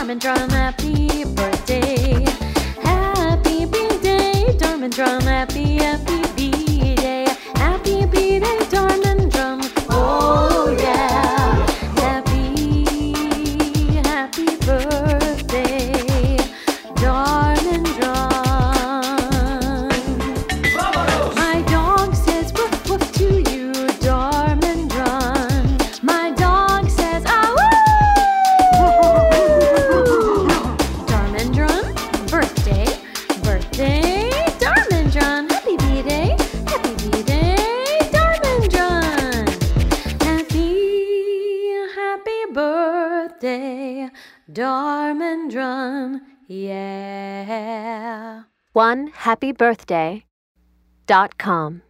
Darmendrum, happy birthday. Happy B-Day, Darmendrum, happy B-Day. Happy B-Day, Darmendrum, oh yeah. Happy birthday, Darmendrum. My dog says woof woof to you, Darmendrum. My dog says ah woo. Darmendrum, birthday, Darmendrum. Happy B-Day, Darmendrum. Happy birthday, Darmendrum, yeah. OneHappyBirthday.com